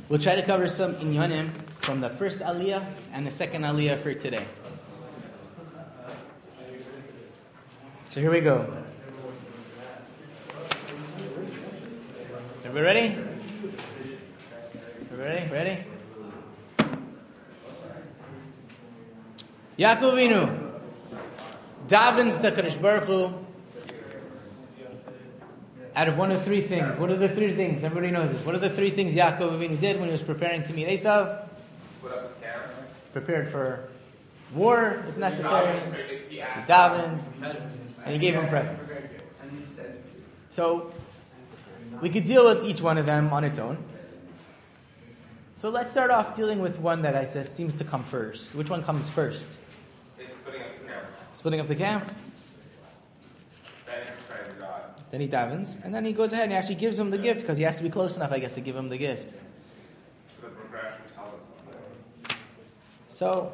We'll try to cover some inyanim from the first aliyah and the second aliyah for today. So here we go. Everybody ready? Everybody ready? Yaakov Avinu davens to Kadosh Baruch Hu out of one of three things. What are the three things? Everybody knows this. What are the three things Yaakov Avinu did when he was preparing to meet Esav? Split up his camps. Prepared for war, if necessary. He davened, and he gave him presents. So, we could deal with each one of them on its own. So let's start off dealing with one that I said seems to come first. Which one comes first? It's splitting up the camps. Splitting up the camp. Then he's praying to God. Then he davens, and then he goes ahead and he actually gives him the gift because he has to be close enough, I guess, to give him the gift. So the progression tells us something. So,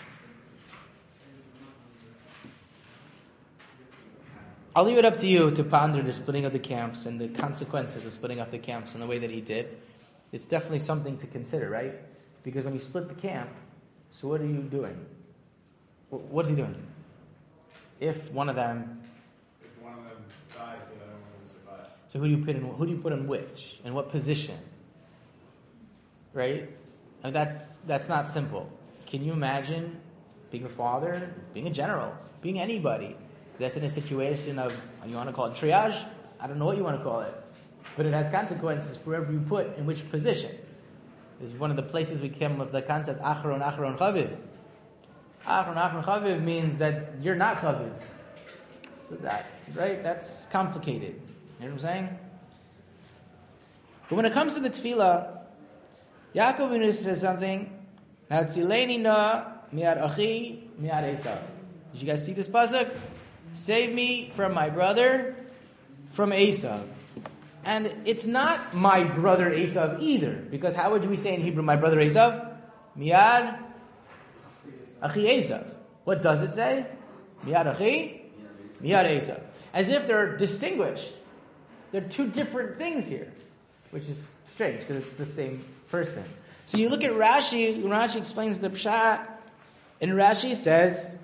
I'll leave it up to you to ponder the splitting of the camps and the consequences of splitting up the camps in the way that he did. It's definitely something to consider, right? Because when you split the camp, so what are you doing? What's he doing? If one of them dies, the other one will survive. So who do you put in which? In what position? Right? I mean, that's not simple. Can you imagine being a father, being a general, being anybody that's in a situation of, you want to call it triage? I don't know what you want to call it. But it has consequences for wherever you put in which position. This is one of the places we came with the concept Achron Chaviv. Achron Chaviv means that you're not Chaviv. So that, right? That's complicated. You know what I'm saying? But when it comes to the tefillah, Yaakov Avinu says something. Hatzileni na miad achi miad Esav. Did you guys see this pasuk? Save me from my brother, from Esav. And it's not my brother Esav either, because how would we say in Hebrew, my brother Esav? Miad achi Esav. What does it say? Miad achi, miad Esav. As if they're distinguished. They're two different things here, which is strange because it's the same person. So you look at Rashi, when Rashi explains the Pshat, and Rashi says,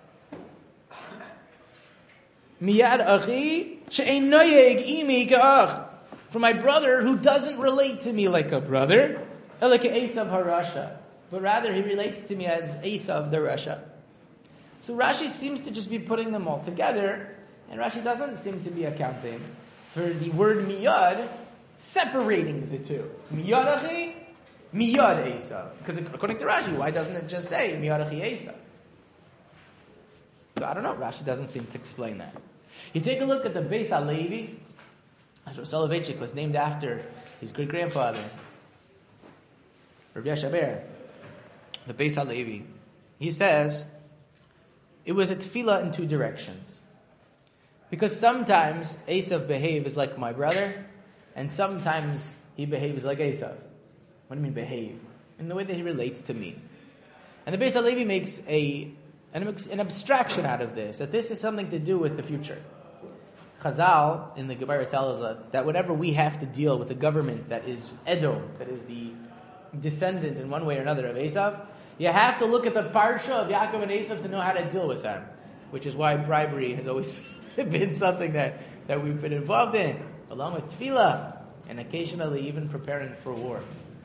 Miyad achi she'ein noyeg imi ka'ach. For my brother who doesn't relate to me like a brother, like Esav harasha, but rather he relates to me as Esav the Rasha. So Rashi seems to just be putting them all together, and Rashi doesn't seem to be accounting for the word miyad separating the two. Miyad achi, miyad Esav. Because according to Rashi, why doesn't it just say miyad achi Esav? So I don't know. Rashi doesn't seem to explain that. You take a look at the Beis HaLevi. Soloveitchik was named after his great-grandfather, Rabbi Yashaber, the Beis HaLevi. He says, it was a tefillah in two directions. Because sometimes Esav behaves like my brother, and sometimes he behaves like Esav. What do you mean behave? In the way that he relates to me. And the Beis HaLevi makes an abstraction out of this, that this is something to do with the future. Chazal in the Gemara tells us that whenever we have to deal with a government that is Edom, that is the descendant in one way or another of Esav, you have to look at the parsha of Yaakov and Esav to know how to deal with them, which is why bribery has always been something that we've been involved in, along with tefillah, and occasionally even preparing for war.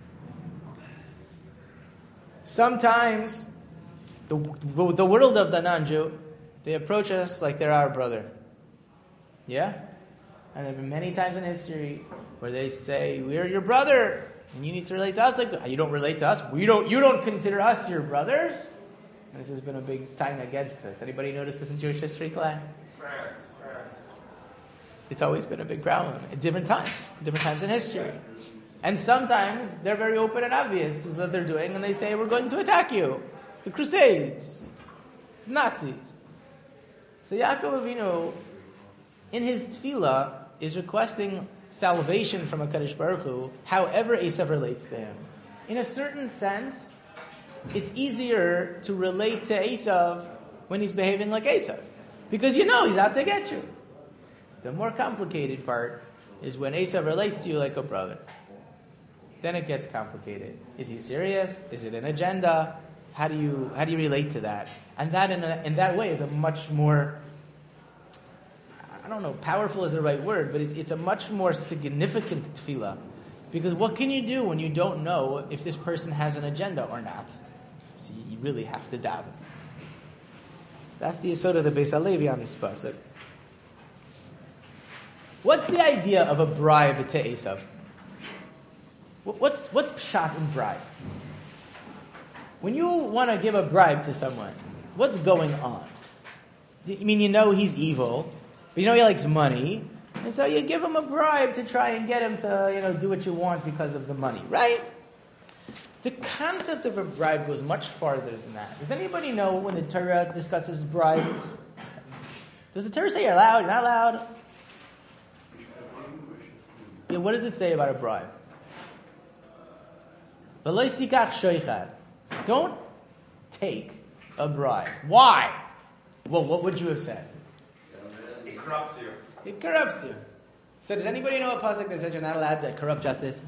Sometimes the world of the non-Jew, they approach us like they're our brother. Yeah? And there have been many times in history where they say, we're your brother, and you need to relate to us like that. You don't relate to us. You don't consider us your brothers. And this has been a big time against us. Anybody notice this in Jewish history class? France. It's always been a big problem at different times in history. And sometimes they're very open and obvious is what they're doing, and they say, we're going to attack you. The Crusades. Nazis. So Yaakov Avinu, in his tefillah, is requesting salvation from HaKadosh Baruch Hu, however Esav relates to him. In a certain sense, it's easier to relate to Esav when he's behaving like Esav. Because he's out to get you. The more complicated part is when Esav relates to you like a brother. then it gets complicated. Is he serious? Is it an agenda? How do you relate to that? And that in that way is a much more, I don't know, powerful is the right word, but it's a much more significant tefillah. Because what can you do when you don't know if this person has an agenda or not? So you really have to daven. That's the yesod of the Beis Halevi on this pasuk. What's the idea of a bribe to Esav? What's pshat in bribe? When you want to give a bribe to someone, what's going on? I mean, you know he's evil, but you know he likes money, and so you give him a bribe to try and get him to, do what you want because of the money, right? The concept of a bribe goes much farther than that. Does anybody know when the Torah discusses bribe? Does the Torah say you're allowed, you're not allowed? Yeah, what does it say about a bribe? Don't take a bribe. Why? Well, what would you have said? It corrupts you. It corrupts you. So does anybody know a pasuk that says you're not allowed to corrupt justice?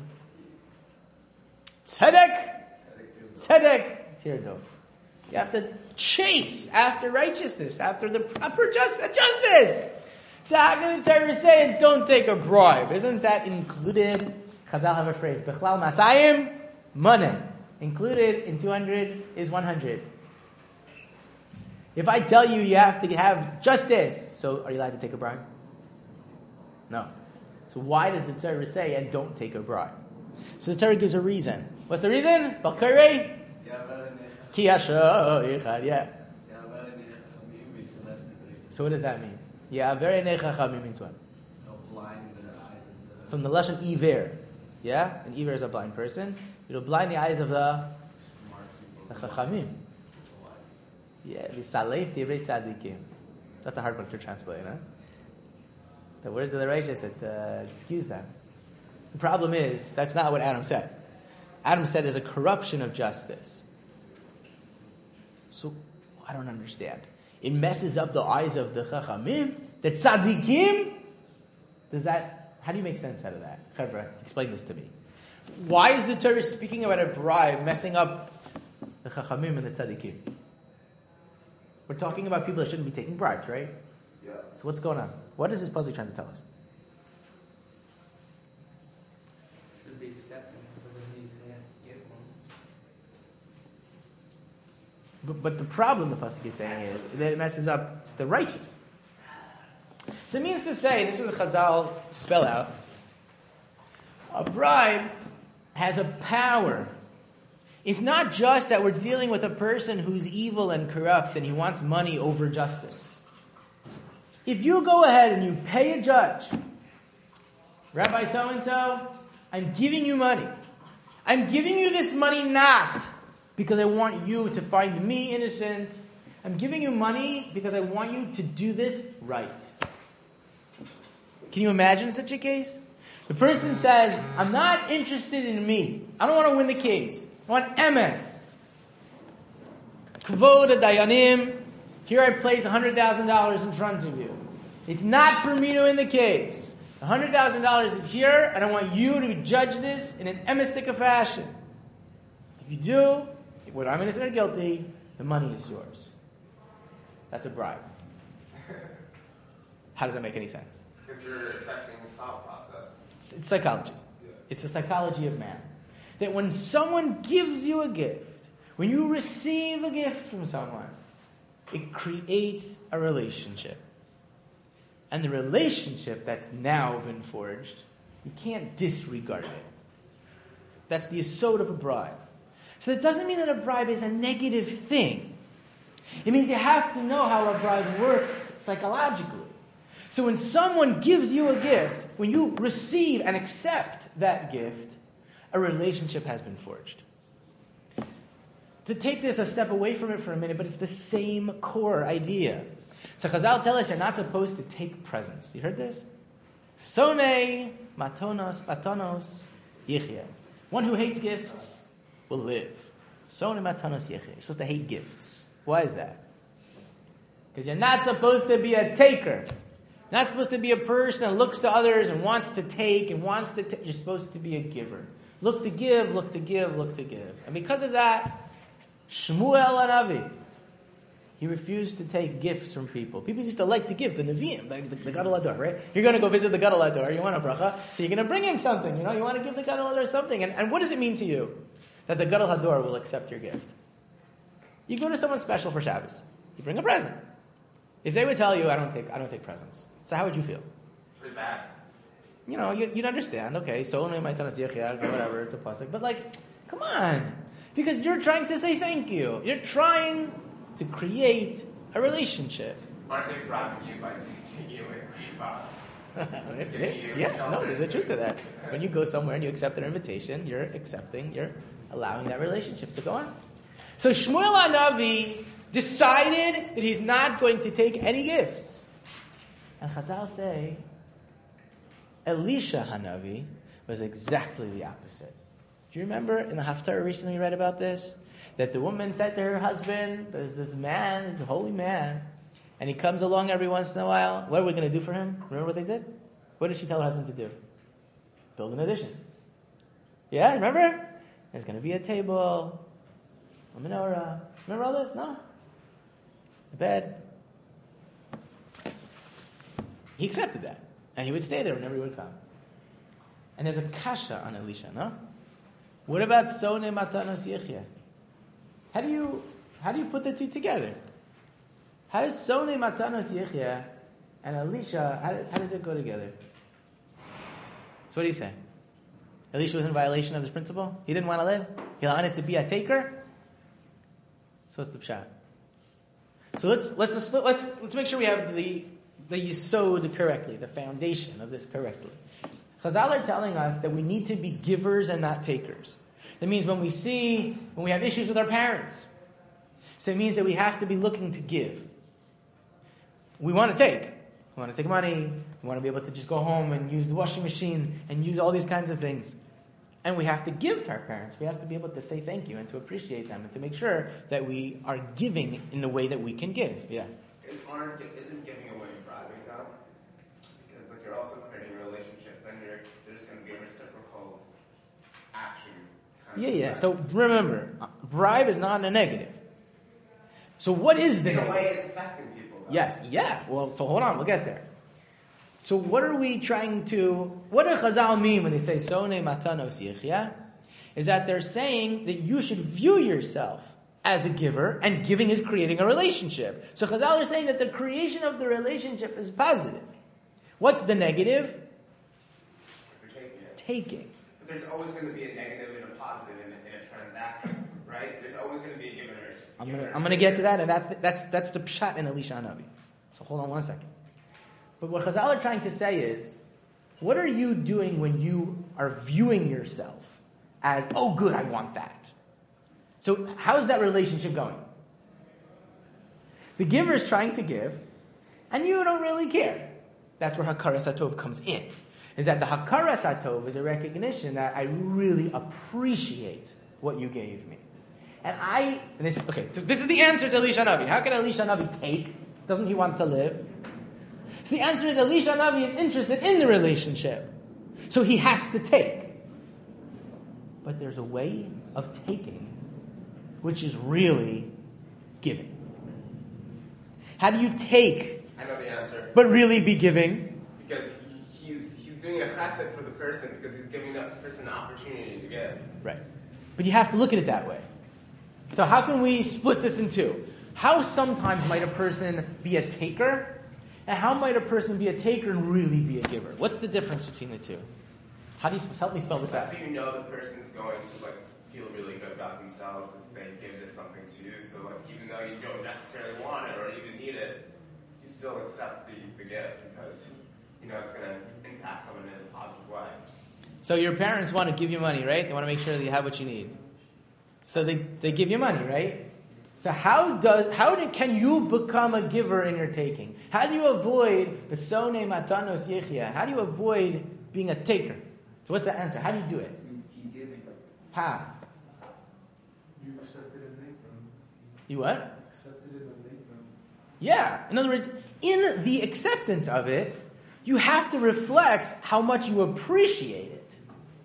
Tzedek! Tzedek! Tirdo. You have to chase after righteousness, after the proper justice. So how can the Torah say don't take a bribe? Isn't that included? Chazal have a phrase, Bechlal Masayim Manem. Included in 200 is 100. If I tell you you have to have justice, so are you allowed to take a bribe? No. So why does the Torah say and don't take a bribe? So the Torah gives a reason. What's the reason? Balkarei? Ki hashoichad, yeah. So what does that mean? Yeah, very nechachamim means what? From the lashon iver. Yeah? An iver is a blind person. It'll blind the eyes of the chachamim. Yeah, v'salef divrei tzadikim. That's a hard one to translate, huh? The words of the righteous that excuse them. The problem is, that's not what Adam said. Adam said there's a corruption of justice. So, I don't understand. It messes up the eyes of the chachamim. The tzadikim? How do you make sense out of that? Chevra, explain this to me. Why is the Torah speaking about a bribe messing up the chachamim and the tzadikim? We're talking about people that shouldn't be taking bribes, right? Yeah. So what's going on? What is this pasuk trying to tell us? Should be accepting, but doesn't need to get one. But the problem the pasuk is saying is that it messes up the righteous. So it means to say, this is what Chazal spell out, a bribe has a power. It's not just that we're dealing with a person who's evil and corrupt and he wants money over justice. If you go ahead and you pay a judge, Rabbi so-and-so, I'm giving you money. I'm giving you this money not because I want you to find me innocent. I'm giving you money because I want you to do this right. Can you imagine such a case? The person says, I'm not interested in me. I don't want to win the case. I want emes. Kvod dayanim. Here I place $100,000 in front of you. It's not for me to win the case. $100,000 is here, and I want you to judge this in an emestic fashion. If you do, whether I'm innocent or guilty, the money is yours. That's a bribe. How does that make any sense? Because you're affecting the thought process. It's psychology. Yeah. It's the psychology of man. That when someone gives you a gift, when you receive a gift from someone, it creates a relationship. And the relationship that's now been forged, you can't disregard it. That's the yesod of a bribe. So that doesn't mean that a bribe is a negative thing. It means you have to know how a bribe works psychologically. So when someone gives you a gift, when you receive and accept that gift, a relationship has been forged. To take this a step away from it for a minute, but it's the same core idea. So Chazal tell us you're not supposed to take presents. You heard this? Sonei matonos patonos yichya. One who hates gifts will live. Sonei matonos yichya. You're supposed to hate gifts. Why is that? Because you're not supposed to be a taker. You're not supposed to be a person that looks to others and wants to take and wants to. You're supposed to be a giver. Look to give, look to give, look to give. And because of that, Shmuel Hanavi, he refused to take gifts from people. People used to like to give the Nevi'im, the Gadol Hador, right? You're going to go visit the Gadol Hador, you want a bracha, so you're going to bring in something, you want to give the Gadol Hador something. And what does it mean to you that the Gadol Hador will accept your gift? You go to someone special for Shabbos, you bring a present. If they would tell you, I don't take presents, so how would you feel? Pretty bad. You'd understand, okay, so only my tanas yechia, whatever, it's a pasuk, but come on, because you're trying to say thank you. You're trying to create a relationship. Aren't they bribing you by taking you away from Shabbat? Yeah, no, there's a truth to that. When you go somewhere and you accept their invitation, you're allowing that relationship to go on. So Shmuel Hanavi decided that he's not going to take any gifts. And Chazal say, Elisha Hanavi was exactly the opposite. Do you remember in the Haftarah recently we read about this? That the woman said to her husband, there's this man, this holy man, and he comes along every once in a while. What are we going to do for him? Remember what they did? What did she tell her husband to do? Build an addition. Yeah, remember? There's going to be a table, a menorah. Remember all this? No? A bed. He accepted that. And he would stay there whenever he would come. And there's a kasha on Elisha, no? What about Sonei Matanos Yechia? How do you put the two together? How does Sonei Matanos Yechia and Elisha, how does it go together? So what do you say? Elisha was in violation of his principle? He didn't want to live? He wanted to be a taker? So what's the pshat? So let's make sure we have the yisod correctly, the foundation of this correctly. Chazal are telling us that we need to be givers and not takers. That means when we have issues with our parents, so it means that we have to be looking to give. We want to take. We want to take money. We want to be able to just go home and use the washing machine and use all these kinds of things. And we have to give to our parents. We have to be able to say thank you and to appreciate them and to make sure that we are giving in the way that we can give. Yeah. Isn't giving away bribing though? Because you're also creating a relationship, then there's going to be a reciprocal action. Yeah. So remember, bribe is not a negative. So what is the negative? In a way, it's affecting people. Though. Yes. Yeah. Well, so hold on. We'll get there. So what are we trying to... What do Chazal mean when they say Sonei Matanos Yechia? Is that they're saying that you should view yourself as a giver, and giving is creating a relationship. So Chazal are saying that the creation of the relationship is positive. What's the negative? Taking. But there's always going to be a negative and a positive in a transaction, right? There's always going to be a giver and a taker. I'm going to get to that, and that's the pshat in Elisha Hanavi. So hold on one second. But what Chazal are trying to say is, what are you doing when you are viewing yourself as, oh good, I want that? So how's that relationship going? The giver is trying to give, and you don't really care. That's where Hakaras HaTov comes in. Is that the Hakaras HaTov is a recognition that I really appreciate what you gave me. So this is the answer to Elisha Hanavi. How can Elisha Hanavi take? Doesn't he want to live? So the answer is Elisha Hanavi is interested in the relationship. So he has to take. But there's a way of taking which is really giving. How do you take? I know the answer. But really be giving? Because he's doing a chesed for the person because he's giving that person an opportunity to give. Right. But you have to look at it that way. So how can we split this in two? How sometimes might a person be a taker? And how might a person be a taker and really be a giver? What's the difference between the two? How do you help me spell this out? So you know the person's going to feel really good about themselves if they give this something to you. So even though you don't necessarily want it or even need it, you still accept the gift because you know it's going to impact someone in a positive way. So your parents want to give you money, right? They want to make sure that you have what you need. So they give you money, right? So how can you become a giver in your taking? How do you avoid the Sonei Matanos Yechia? How do you avoid being a taker? So what's the answer? How do you do it? You keep giving. How? You accepted it late, bro. You what? Accepted it late, bro. Yeah. In other words, in the acceptance of it, you have to reflect how much you appreciate it.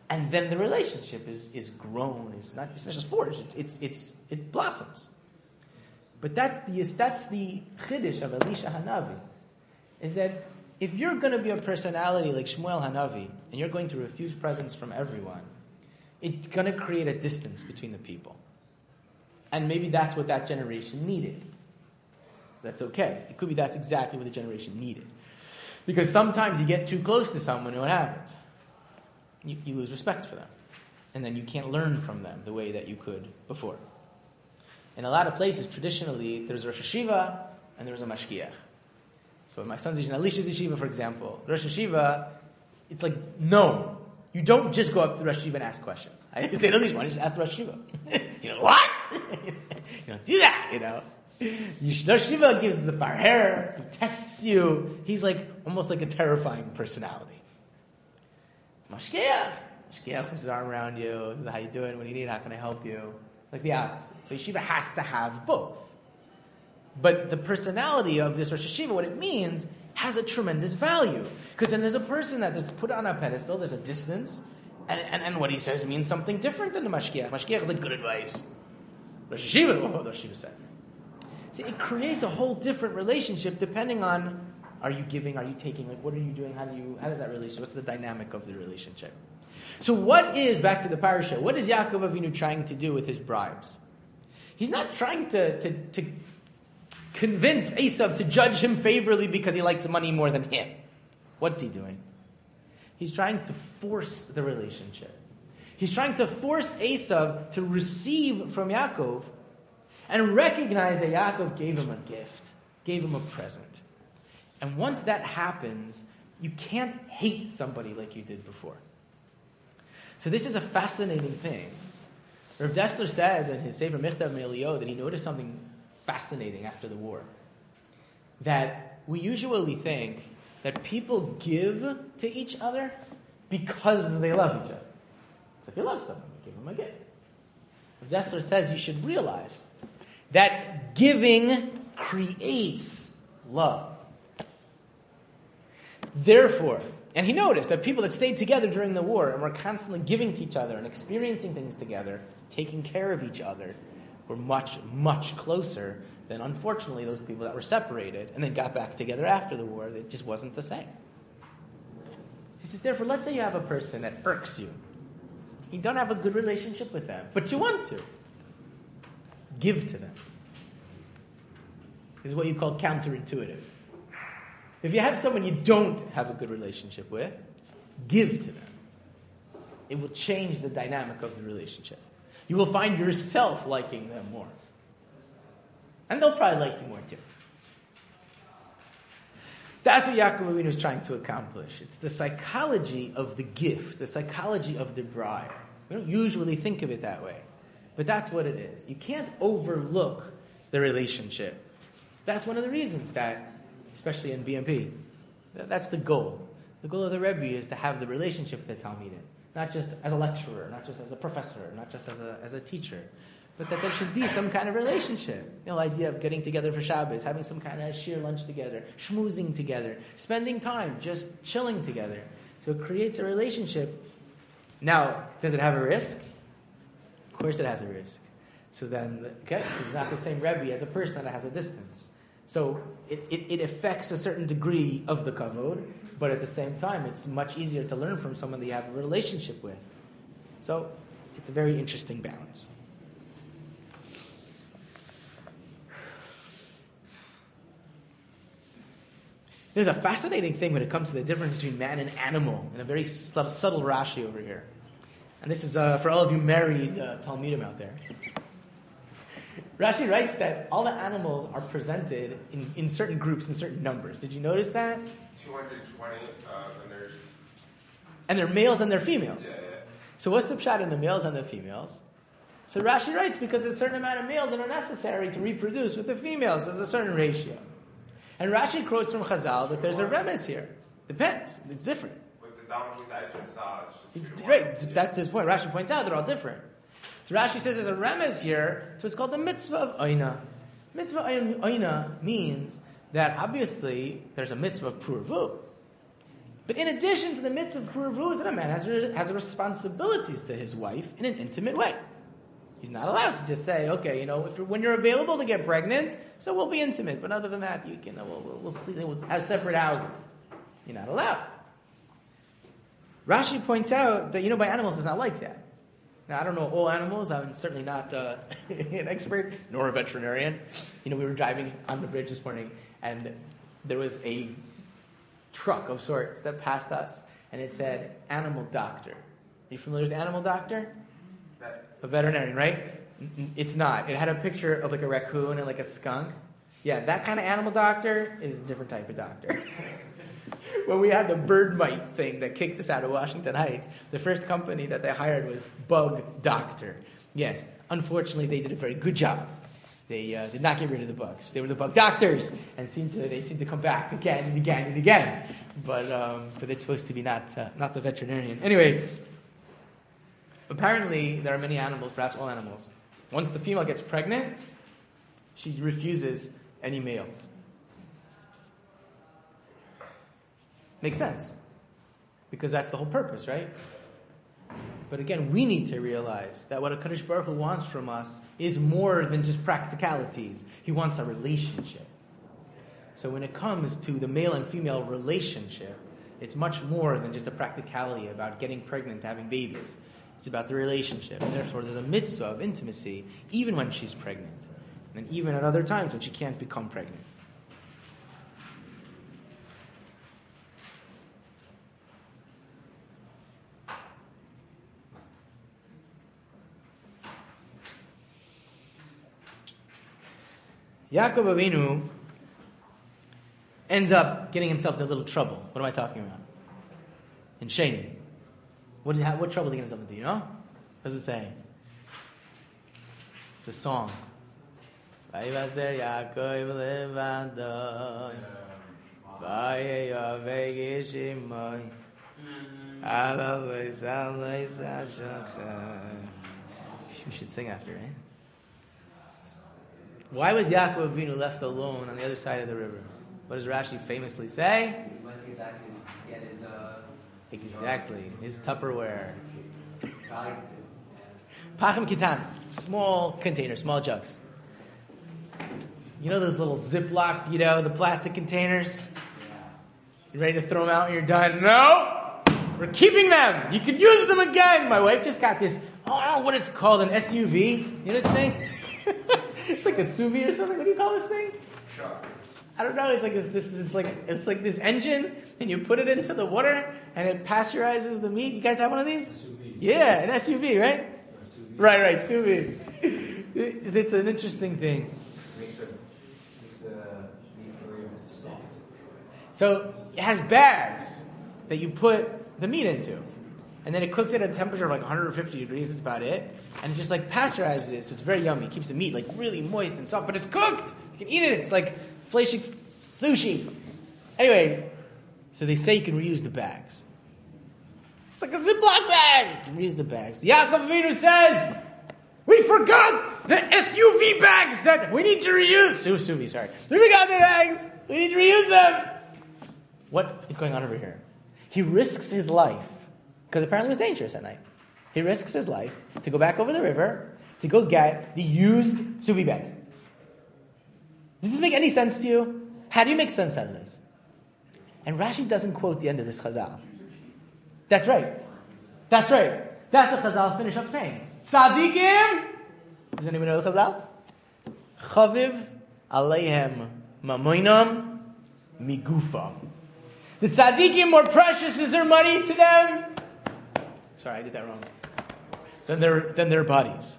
And then the relationship is grown. It's not just forged. It blossoms. But that's the chiddush of Elisha Hanavi, is that if you're going to be a personality like Shmuel Hanavi and you're going to refuse presents from everyone, it's going to create a distance between the people. And maybe that's what that generation needed. That's okay. It could be that's exactly what the generation needed. Because sometimes you get too close to someone and what happens? You lose respect for them. And then you can't learn from them the way that you could before. In a lot of places, traditionally, there's Rosh Hashiva and there's a Mashgiach. So my son's in Elisha's yeshiva, for example, Rosh Hashiva, it's like, no, you don't just go up to the Rosh Hashiva and ask questions. I say to Elisha, why don't you just ask the Rosh Hashiva? You know, what? You don't do that, you know. Rosh Hashiva gives the farher, he tests you. He's like, almost like a terrifying personality. Mashgiach puts his arm around you, says, how you doing, what do you need, how can I help you? Like the opposite. So yeshiva has to have both. But the personality of this Rosh Hashiva, what it means, has a tremendous value. Because then there's a person that is put on a pedestal, there's a distance, and what he says means something different than the Mashgiach. Mashgiach is like good advice. Rosh Hashiva, Rosh Hashiva said. See, it creates a whole different relationship depending on, are you giving, are you taking, like what are you doing, how does that relationship, what's the dynamic of the relationship? So what is, back to the parasha, what is Yaakov Avinu trying to do with his bribes? He's not trying to convince Esav to judge him favorably because he likes money more than him. What's he doing? He's trying to force the relationship. He's trying to force Esav to receive from Yaakov and recognize that Yaakov gave him a gift, gave him a present. And once that happens, you can't hate somebody like you did before. So this is a fascinating thing. Rav Dessler says in his Sefer Michtav Me'Eliyahu that he noticed something fascinating after the war. That we usually think that people give to each other because they love each other. So if you love someone, you give them a gift. Rav Dessler says you should realize that giving creates love. Therefore, and he noticed that people that stayed together during the war and were constantly giving to each other and experiencing things together, taking care of each other, were much, much closer than, unfortunately, those people that were separated and then got back together after the war. It just wasn't the same. He says, therefore, let's say you have a person that irks you. You don't have a good relationship with them, but you want to. Give to them. This is what you call counterintuitive. If you have someone you don't have a good relationship with, give to them. It will change the dynamic of the relationship. You will find yourself liking them more. And they'll probably like you more too. That's what Yaakov Avinu is trying to accomplish. It's the psychology of the gift, the psychology of the bribe. We don't usually think of it that way. But that's what it is. You can't overlook the relationship. That's one of the reasons that, especially in BMP, that's the goal. The goal of the Rebbe is to have the relationship with the Talmidim. Not just as a lecturer, not just as a professor, not just as a teacher, but that there should be some kind of relationship. The idea of getting together for Shabbos, having some kind of sheer lunch together, schmoozing together, spending time, just chilling together. So it creates a relationship. Now, does it have a risk? Of course it has a risk. So then, okay, so it's not the same Rebbe as a person that has a distance. So it affects a certain degree of the kavod, but at the same time, it's much easier to learn from someone that you have a relationship with. So it's a very interesting balance. There's a fascinating thing when it comes to the difference between man and animal, in a very subtle Rashi over here. And this is for all of you married Talmidim out there. Rashi writes that all the animals are presented in certain groups, in certain numbers. Did you notice that? 220, and they're males and they're females. Yeah. So what's the pshat in the males and the females? So Rashi writes, because a certain amount of males that are necessary to reproduce with the females. There's a certain ratio. And Rashi quotes from Chazal that there's a remez here. Depends. It's different. With the donkeys I just saw, it's just Right. That's his point. Rashi points out they're all different. So Rashi says there's a remez here, so it's called the mitzvah of Oina. Mitzvah Oina means that obviously there's a mitzvah of Purvu. But in addition to the mitzvah of Puruvus, a man has responsibilities to his wife in an intimate way. He's not allowed to just say, okay, when you're available to get pregnant, so we'll be intimate. But other than that, we'll sleep, we'll have separate houses. You're not allowed. Rashi points out that, by animals, it's not like that. Now, I don't know all animals. I'm certainly not an expert, nor a veterinarian. We were driving on the bridge this morning, and there was a truck of sorts that passed us, and it said, animal doctor. Are you familiar with animal doctor? A veterinarian, right? It's not. It had a picture of like a raccoon and like a skunk. Yeah, that kind of animal doctor is a different type of doctor. When we had the bird mite thing that kicked us out of Washington Heights, the first company that they hired was Bug Doctor. Yes, unfortunately, they did a very good job. They did not get rid of the bugs. They were the bug doctors, and they seem to come back again and again and again. But it's supposed to be not the veterinarian. Anyway, apparently there are many animals, perhaps all animals. Once the female gets pregnant, she refuses any male. Makes sense. Because that's the whole purpose, right? But again, we need to realize that what HaKadosh Baruch Hu wants from us is more than just practicalities. He wants a relationship. So when it comes to the male and female relationship, it's much more than just a practicality about getting pregnant, having babies. It's about the relationship. And therefore, there's a mitzvah of intimacy even when she's pregnant. And even at other times when she can't become pregnant. Yaakov Avinu ends up getting himself into a little trouble. What am I talking about? In Sheni. What trouble is he getting himself into? You know? What does it say? It's a song. Vayivazer Yaakov levado, vayavei geshimai, alavei salei sashachai. We should sing after, right? Why was Yaakov Avinu left alone on the other side of the river? What does Rashi famously say? He wants to get back and get his... Exactly, his Tupperware. Side. Pachim Kitan, small containers, small jugs. You know those little Ziploc, the plastic containers? You ready to throw them out when you're done? No! We're keeping them! You can use them again! My wife just got this, I don't know what it's called, an SUV. You know this thing? It's like a sous vide or something. What do you call this thing? Sure. I don't know. It's like this engine, and you put it into the water, and it pasteurizes the meat. You guys have one of these? SUV. Yeah, an SUV, right? Right, sous vide. It's an interesting thing. Makes the meat very soft. So it has bags that you put the meat into. And then it cooks it at a temperature of like 150 degrees, that's about it. And it just like pasteurizes it, so it's very yummy. It keeps the meat like really moist and soft, but it's cooked! You can eat it, it's like fleishy sushi. Anyway, so they say you can reuse the bags. It's like a Ziploc bag! You can reuse the bags. Yaakov Avinu says, we forgot the SUV bags that we need to reuse. Sous vide, sorry. We forgot the bags, we need to reuse them! What is going on over here? He risks his life. Because apparently it was dangerous at night. He risks his life to go back over the river to go get the used sous vide bags. Does this make any sense to you? How do you make sense out of this? And Rashi doesn't quote the end of this chazal. That's right. That's right. That's what chazal finish up saying. Tzadikim. Does anyone know the chazal? Chaviv aleihem mamoinam migufam. The tzadikim, more precious is their money to them. Sorry, I did that wrong. Than their bodies.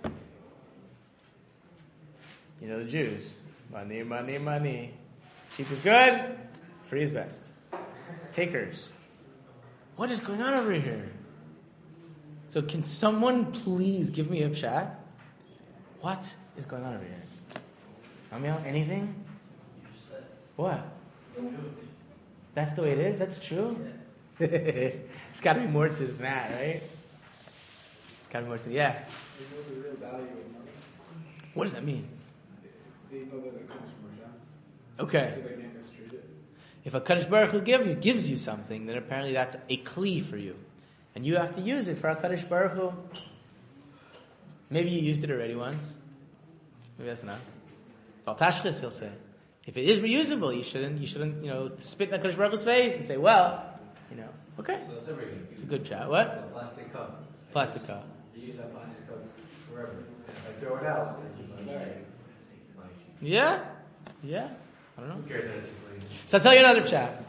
You know the Jews. Money, money, money. Cheap is good. Free is best. Takers. What is going on over here? So can someone please give me a pshat? What is going on over here? Amiel, anything? What? That's the way it is? That's true? It's got to be more to that, right? It's got to be more to yeah. They know the real value of money. What does that mean? They know that it comes from Hashem. Okay. So they can't mistreat it. If a Kadosh Baruch Hu gives you something, then apparently that's a kli for you. And you have to use it for a Kadosh Baruch Hu. Maybe you used it already once. Maybe that's not. Al Tashchis, he'll say. If it is reusable, you shouldn't, spit in the Kadosh Baruch Hu's face and say, well, okay. So that's everything. It's a good chat. What? A plastic cup. Plastic cup. You use that plastic cup forever. If I throw it out, then it's like, alright. Yeah. I don't know. Who cares that it's clean? So I'll tell you another chat.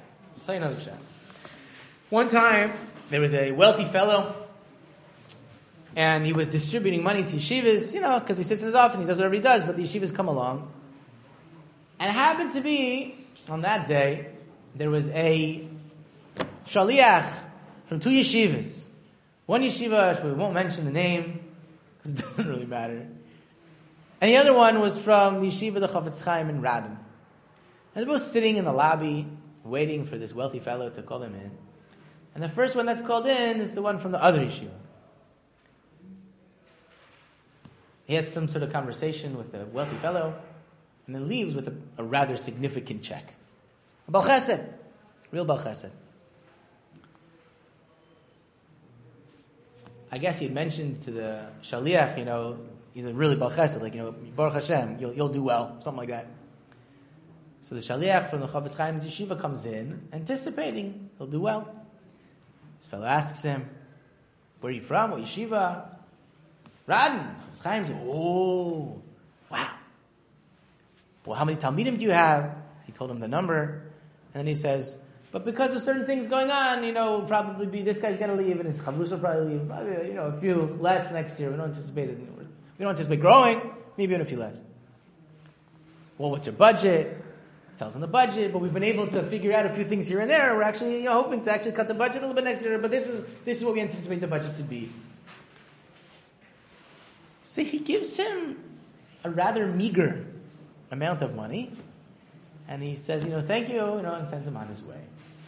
One time, there was a wealthy fellow, and he was distributing money to yeshivas, because he sits in his office and he does whatever he does, but the yeshivas come along. And it happened to be, on that day, there was a shaliach from two yeshivas. One yeshiva, we won't mention the name, because it doesn't really matter. And the other one was from the yeshiva, the Chofetz Chaim in Radin. And they're both sitting in the lobby, waiting for this wealthy fellow to call them in. And the first one that's called in is the one from the other yeshiva. He has some sort of conversation with the wealthy fellow, and then leaves with a rather significant check. A Baal Chesed. Real Baal Chesed. I guess he had mentioned to the shaliach, he's a really Baal Chesed, Baruch Hashem, you'll do well, something like that. So the shaliach from the Chofetz Chaim's yeshiva comes in, anticipating he'll do well. This fellow asks him, where are you from? What yeshiva? Radin. Chofetz Chaim says, oh, wow. Well, how many talmidim do you have? He told him the number. And then he says, but because of certain things going on, probably be this guy's going to leave, and his chavrusa will probably leave. Probably, a few less next year. We don't anticipate growing. Maybe even a few less. Well, what's your budget? He tells him the budget, but we've been able to figure out a few things here and there. We're actually, hoping to actually cut the budget a little bit next year, but this is what we anticipate the budget to be. So he gives him a rather meager amount of money, and he says, thank you, and sends him on his way.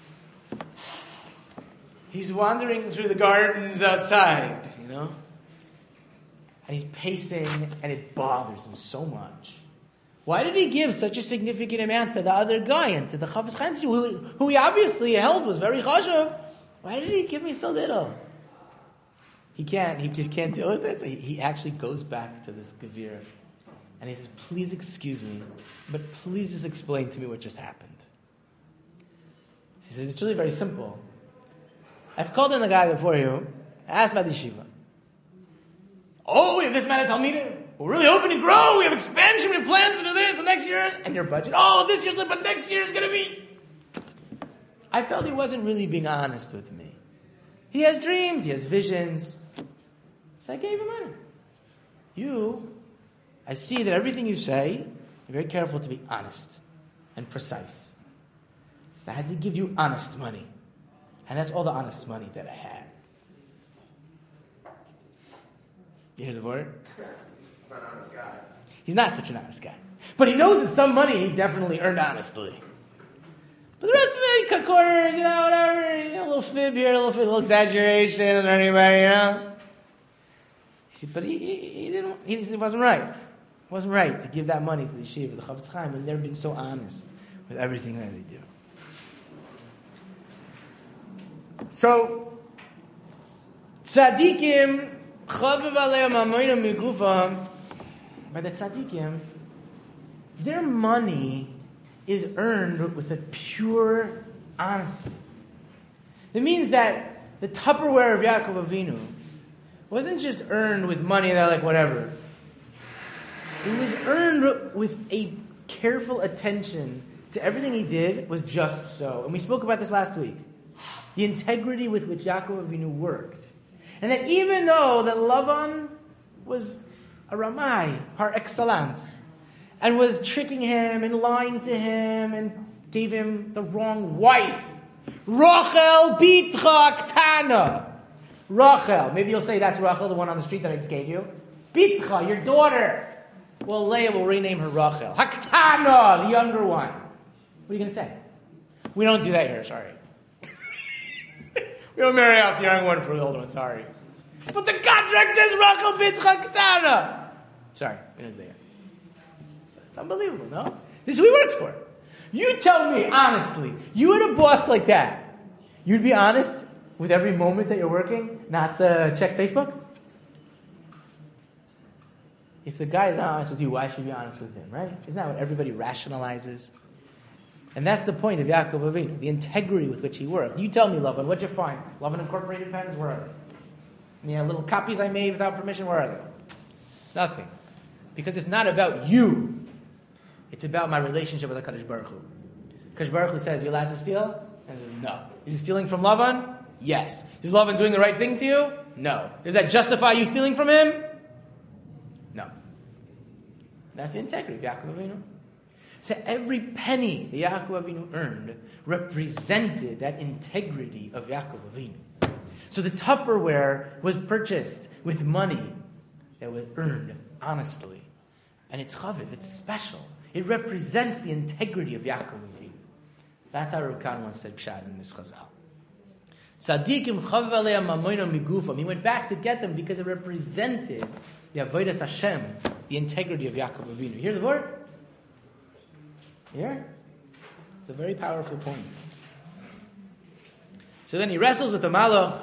He's wandering through the gardens outside, and he's pacing, and it bothers him so much. Why did he give such a significant amount to the other guy and to the Chofetz Chaim, who he obviously held was very chashuv? Why did he give me so little? He just can't deal with it. So he actually goes back to this gevir, and he says, please excuse me, but please just explain to me what just happened. He says, it's really very simple. I've called in the guy before you, asked about the yeshiva. Oh, we have this amount of talmidim. We're really hoping to grow. We have expansion. We have plans to do this and next year. And your budget. Oh, this year's but next year is going to be. I felt he wasn't really being honest with me. He has dreams. He has visions. So I gave him money. I see that everything you say, you're very careful to be honest and precise. So I had to give you honest money. And that's all the honest money that I had. You hear the word? He's not an honest guy. He's not such an honest guy. But he knows that some money he definitely earned honestly. But the rest of it, he cut corners, whatever, a little fib here, a little exaggeration, and anybody, But he wasn't right. It wasn't right to give that money to the yeshiva, the Chofetz Chaim, when they're being so honest with everything that they do. So, tzaddikim, chaviv aleim amoyim migufam, by the tzaddikim, their money is earned with a pure honesty. It means that the Tupperware of Yaakov Avinu wasn't just earned with money that like whatever. It was earned with a careful attention to everything he did was just so. And we spoke about this last week. The integrity with which Yaakov Avinu worked. And that even though that Lavan was a Ramai par excellence, and was tricking him and lying to him and gave him the wrong wife. Rachel bitcha ktana. Rachel. Maybe you'll say that's Rachel, the one on the street that I just gave you. Bitcha, your daughter. Well, Leah will rename her Rachel. Haktana, the younger one. What are you going to say? We don't do that here, sorry. We don't marry out the young one for the old one, sorry. But the contract says Rachel bitcha ktana. Sorry, we don't do that. It's unbelievable, no? This is who he works for. You tell me, honestly, you had a boss like that, you'd be honest with every moment that you're working, not check Facebook? If the guy is not honest with you, why should you be honest with him, right? Isn't that what everybody rationalizes? And that's the point of Yaakov Avinu, the integrity with which he worked. You tell me, Lavan, what'd you find? Lavan Incorporated pens, where are they? Little copies I made without permission, where are they? Nothing. Because it's not about you. It's about my relationship with HaKadosh Baruch Hu. HaKadosh Baruch Hu says, you're allowed to steal? And he says, no. Is he stealing from Lavan? Yes. Is Lavan doing the right thing to you? No. Does that justify you stealing from him? No. That's the integrity of Yaakov Avinu. So every penny that Yaakov Avinu earned represented that integrity of Yaakov Avinu. So the Tupperware was purchased with money that was earned honestly. And it's chaviv, it's special. It represents the integrity of Yaakov Avinu. That's how Rav Kahn once said pshat in this chazal. Tzadikim chaviv aleim mamoino migufam. He went back to get them because it represented the avodas Hashem, the integrity of Yaakov Avinu. You hear the word? Here? It's a very powerful point. So then he wrestles with the Malach,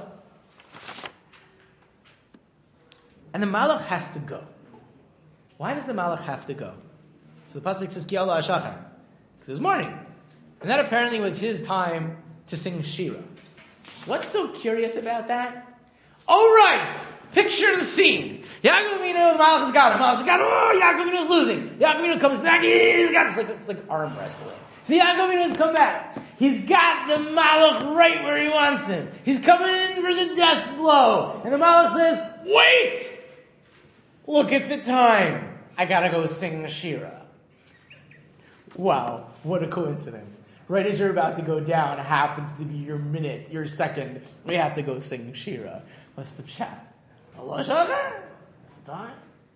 and the Malach has to go. Why does the Malach have to go? So the pasuk says, Ki Allah Hashachar. Because it was morning. And that apparently was his time to sing Shira. What's so curious about that? All right! Picture the scene. Yaakov Avinu, the Malach has got him. Malach has got him. Oh, Yaakov Avinu is losing. Yaakov Avinu comes back. He's got it's like arm wrestling. So Yaakov Avinu has come back. He's got the Malach right where he wants him. He's coming in for the death blow. And the Malach says, wait! Look at the time. I gotta go sing Shira. Wow, what a coincidence. Right as you're about to go down, happens to be your minute, your second. We have to go sing Shira. What's the pshat? Allah Shachar. It's the time.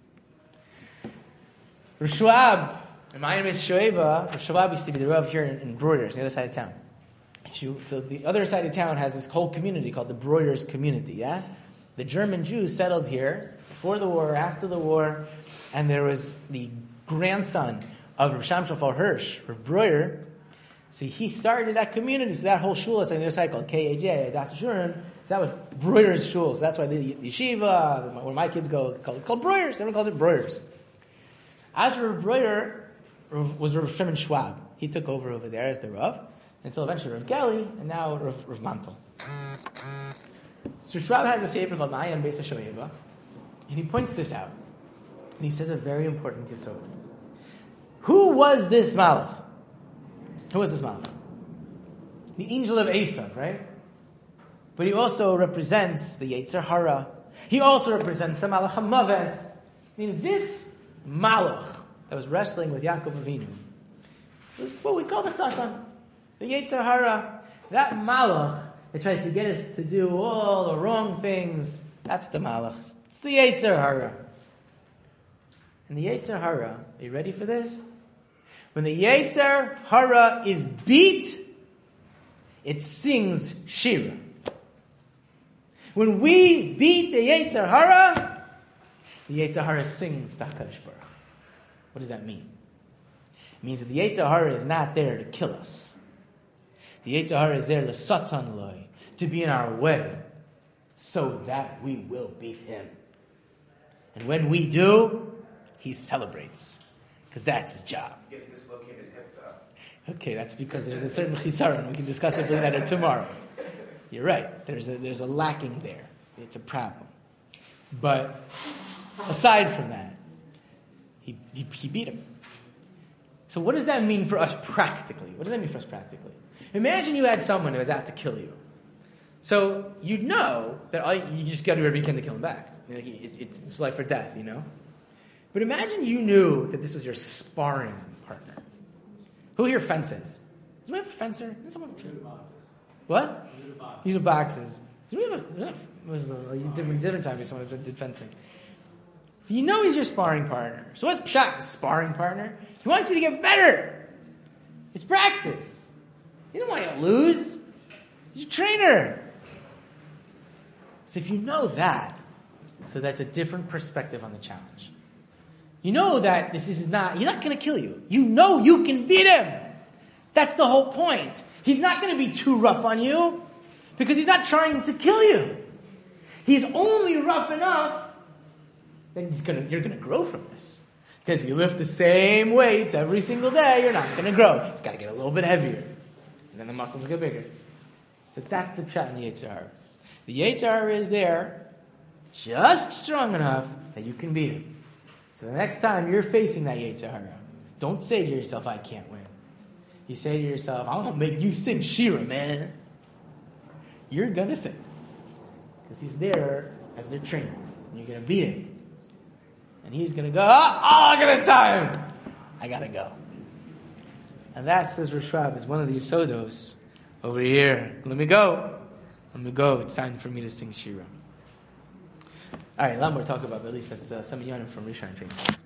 Rosh Schwab, and my name is Shoeva. Rosh Schwab used to be the Rav here in Broiders, the other side of town. So the other side of town has this whole community called the Broiders community, yeah? The German Jews settled here before the war, after the war, and there was the grandson of Rav Shamshafal Hirsch, Rav Broider. See, he started that community. So that whole shul is on the other side called KAJ, Das Shuren. So that was Broider's shul. So that's why the yeshiva, where my kids go, called Broiders. Everyone calls it Broiders. As for Rav Broider, was Rav Shimon Schwab. He took over there as the Rav, until eventually Rav Geli, and now Rav Mantel. So Schwab has a sefer called Ma'ayan Beis HaShoeva, and he points this out. And he says a very important yesod. Who was this Malach? Who was this Malach? The angel of Esav, right? But he also represents the Yetzer Hara. He also represents the Malach HaMaves. I mean, this Malach that was wrestling with Yaakov Avinu was what we call the Satan, the Yetzer Hara. That Malach that tries to get us to do all the wrong things, that's the Malach. It's the Yetzer Hara. And the Yetzer Hara, are you ready for this? When the Yetzer Hara is beat, it sings Shira. When we beat the Yetzer Hara, the Yetzer Hara sings the HaKadosh Baruch. What does that mean? It means that the Yetzer Hara is not there to kill us. The Yetzer Hara is there, l'satan loy, to be in our way, so that we will beat him. And when we do, he celebrates, because that's his job. Get a dislocated hip, though. Okay, that's because there's a certain chisaron. We can discuss it later tomorrow. You're right. There's a lacking there. It's a problem. But aside from that, he beat him. So what does that mean for us practically? What does that mean for us practically? Imagine you had someone who was out to kill you. So you'd know that you just got to do everything you can to kill him back. You know, it's life or death, you know? But imagine you knew that this was your sparring partner. Who here fences? Does we have a fencer? What? These are boxes. Do we have different time someone did fencing. So you know he's your sparring partner. So what's pshat? Sparring partner? He wants you to get better. It's practice. He don't want you to lose. He's your trainer. So if you know that, so that's a different perspective on the challenge. You know that this is not, he's not going to kill you. You know you can beat him. That's the whole point. He's not going to be too rough on you because he's not trying to kill you. He's only rough enough that you're going to grow from this. Because if you lift the same weights every single day, you're not going to grow. It's got to get a little bit heavier. And then the muscles get bigger. So that's the pshat in the Yetzer Hara. The Yetzer Hara is there just strong enough that you can beat him. So the next time you're facing that Yetzer Hara, don't say to yourself, I can't win. You say to yourself, I'm going to make you sing Shira, man. You're going to sing. Because he's there as their trainer. And you're going to beat him. And he's going to go, I got time. I got to go. And that, says Rosh Hashanah, is one of the Yisodos over here. Let me go. It's time for me to sing Shira. All right, a lot more to talk about, but at least that's some Yonim from Rishon Training.